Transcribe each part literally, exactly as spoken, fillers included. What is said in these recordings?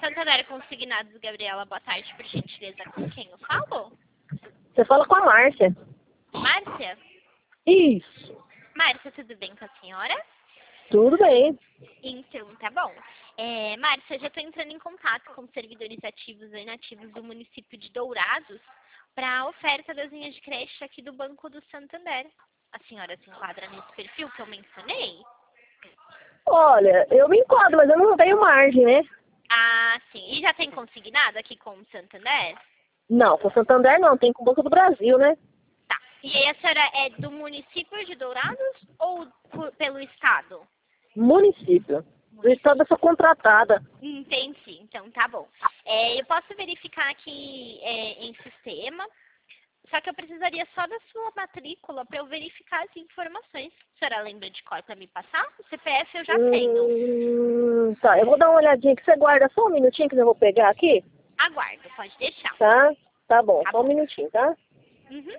Santander Consignados, Gabriela, boa tarde, por gentileza. Com quem eu falo? Você fala com a Márcia. Márcia? Isso. Márcia, tudo bem com a senhora? Tudo bem. Então, tá bom. É, Márcia, eu já estou entrando em contato com servidores ativos e inativos do município de Dourados para a oferta das linhas de crédito aqui do Banco do Santander. A senhora se enquadra nesse perfil que eu mencionei? Olha, eu me enquadro, mas eu não tenho margem, né? Ah, sim. E já tem consignado aqui com o Santander? Não, com o Santander não, tem com o Banco do Brasil, né? Tá. E aí a senhora é do município de Dourados ou por- pelo estado? Município. Do estado eu sou contratada. Entendi. Então, tá bom. É, eu posso verificar aqui é, em sistema, só que eu precisaria só da sua matrícula para eu verificar as informações. A senhora lembra de cor para me passar? O C P F eu já tenho. Hum, tá, eu vou dar uma olhadinha que você guarda só um minutinho que eu vou pegar aqui, Aguardo, pode deixar. tá? Tá bom, Tá só um bom. minutinho, tá? Uhum.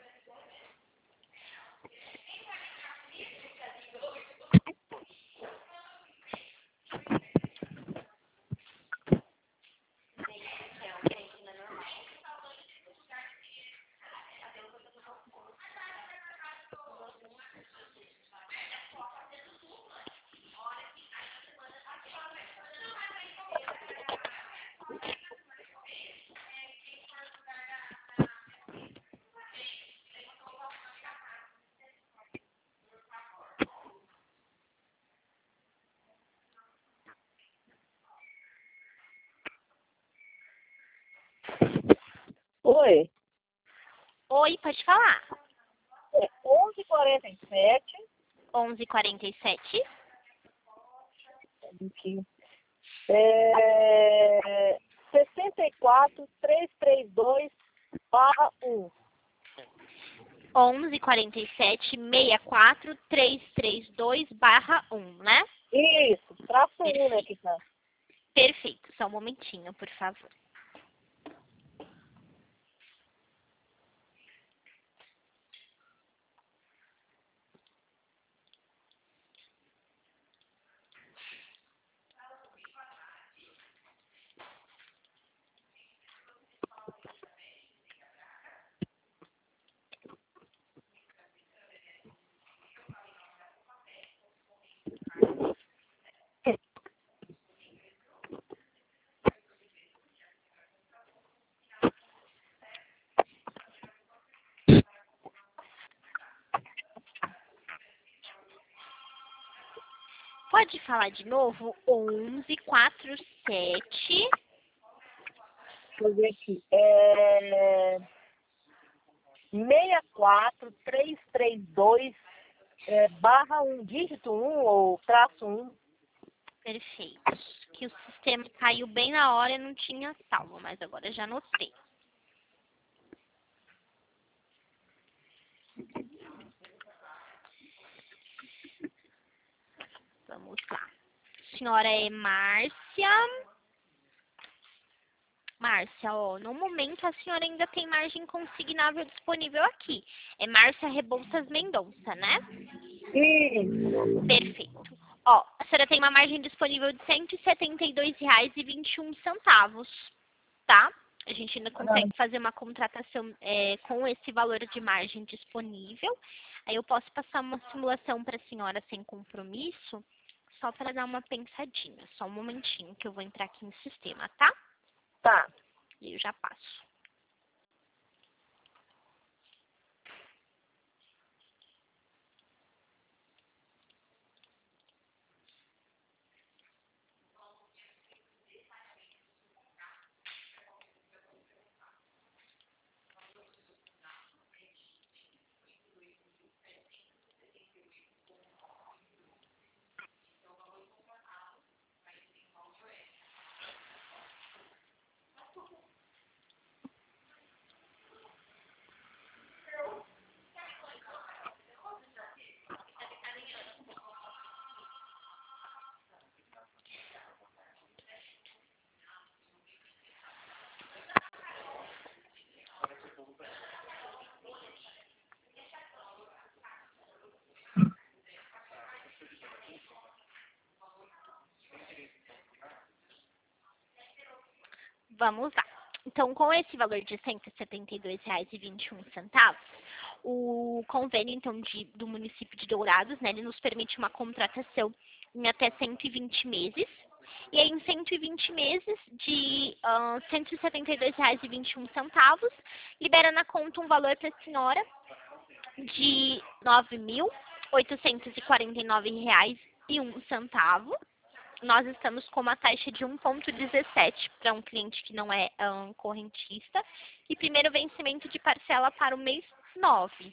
Oi, Oi, pode falar. é onze e quarenta e sete. onze e quarenta e sete. Aqui. É, sessenta e quatro, trezentos e trinta e dois, barra um. onze e quarenta e sete, sessenta e quatro, trezentos e trinta e dois barra um, né? Isso, traço um, né, que tá. Perfeito. Só um momentinho, por favor. Pode falar de novo? onze, quarenta e sete. Deixa eu ver aqui. É... sessenta e quatro, trezentos e trinta e dois, é, barra um, dígito um ou traço um. Perfeito. Que o sistema caiu bem na hora e não tinha salvo, mas agora já anotei. Vamos lá. A senhora é Márcia. Márcia, ó, no momento a senhora ainda tem margem consignável disponível aqui. É Márcia Rebouças Mendonça, né? Isso. Perfeito. Ó, a senhora tem uma margem disponível de cento e setenta e dois reais e vinte e um centavos, tá? A gente ainda consegue fazer uma contratação é, com esse valor de margem disponível. Aí eu posso passar uma simulação para a senhora sem compromisso, só para dar uma pensadinha. Só um momentinho que eu vou entrar aqui no sistema, tá? Tá. E eu já passo. Vamos lá. Então, com esse valor de cento e setenta e dois reais e vinte e um centavos, o convênio, então, de, do município de Dourados, né, ele nos permite uma contratação em até cento e vinte meses. E aí, em cento e vinte meses de uh, cento e setenta e dois reais e vinte e um centavos, libera na conta um valor para a senhora de nove mil oitocentos e quarenta e nove reais e um centavo. Nós estamos com uma taxa de um vírgula dezessete para um cliente que não é um correntista. E primeiro vencimento de parcela para o mês nove.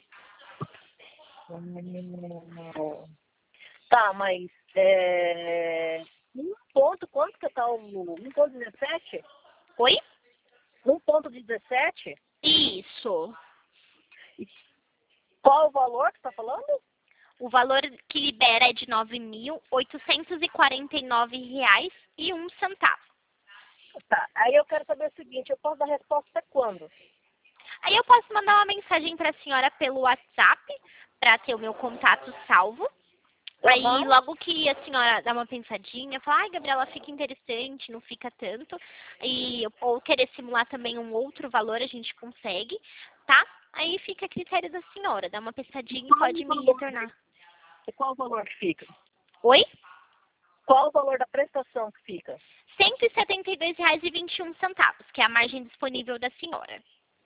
Hum, Tá, mas é, um ponto, quanto que tá o um ponto dezessete? Oi? um ponto dezessete? Isso. Qual o valor que você tá falando? O valor que libera é de nove mil oitocentos e quarenta e nove reais e um centavo. Tá, aí eu quero saber o seguinte, eu posso dar resposta até quando? Aí eu posso mandar uma mensagem para a senhora pelo WhatsApp, para ter o meu contato salvo. Aí, Uhum. logo que a senhora dá uma pensadinha, fala, ai, Gabriela, fica interessante, não fica tanto. E, ou querer simular também um outro valor, a gente consegue, tá? Aí fica a critério da senhora, dá uma pensadinha e pode me retornar. E qual o valor que fica? Oi? Qual o valor da prestação que fica? cento e setenta e dois reais e vinte e um centavos, que é a margem disponível da senhora.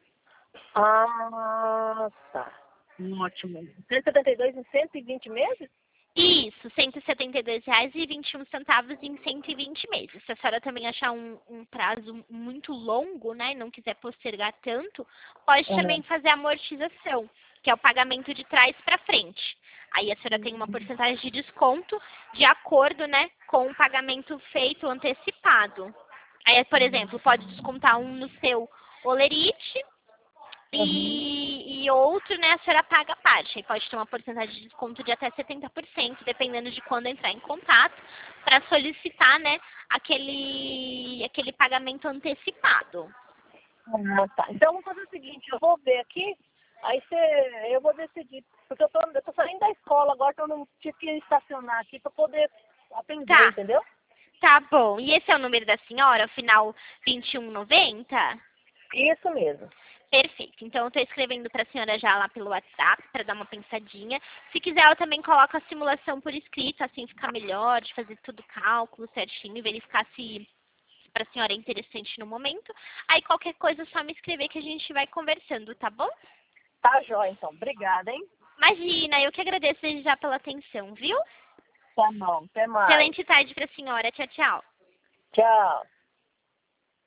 Ah, tá. Ótimo. cento e setenta e dois em cento e vinte meses? Isso, cento e setenta e dois reais e vinte e um centavos em cento e vinte meses. Se a senhora também achar um, um prazo muito longo, né, e não quiser postergar tanto, pode Uhum. também fazer a amortização, que é o pagamento de trás para frente. Aí a senhora tem uma porcentagem de desconto de acordo, né, com o pagamento feito antecipado. Aí, por exemplo, pode descontar um no seu olerite, Uhum. E, e outro, né, a senhora paga a parte. Aí pode ter uma porcentagem de desconto de até setenta por cento, dependendo de quando entrar em contato, para solicitar, né, aquele, aquele pagamento antecipado. Ah, tá. Então vamos fazer o seguinte, eu vou ver aqui, aí você, eu vou decidir. Porque eu tô, eu tô saindo da escola agora, então eu não tive que estacionar aqui para poder atender, Tá, entendeu? tá bom. E esse é o número da senhora, o final vinte e um noventa? Isso mesmo. Perfeito. Então, eu estou escrevendo para a senhora já lá pelo WhatsApp, para dar uma pensadinha. Se quiser, eu também coloco a simulação por escrito, assim fica melhor, de fazer tudo cálculo certinho e verificar se para a senhora é interessante no momento. Aí, qualquer coisa, é só me escrever que a gente vai conversando, tá bom? Tá jóia, então. Obrigada, hein? Imagina, eu que agradeço desde já pela atenção, viu? Tá bom. Até mais. Excelente tarde para a senhora. Tchau, tchau. Tchau.